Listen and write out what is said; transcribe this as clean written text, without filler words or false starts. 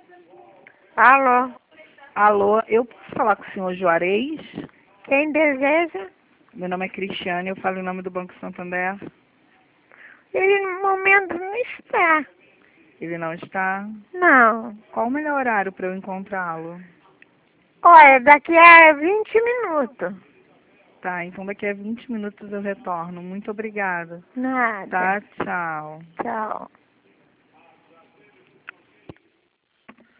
Alô, Alô, eu posso falar com o senhor Juarez? quem deseja? Meu nome é Cristiane, eu falo em nome do Banco Santander. Ele no momento não está. Ele não está? Não. Qual o melhor horário para eu encontrá-lo? Olha, daqui a 20 minutos. Tá, então daqui a 20 minutos eu retorno. Muito obrigada. Nada. Tá, tchau. Tchau.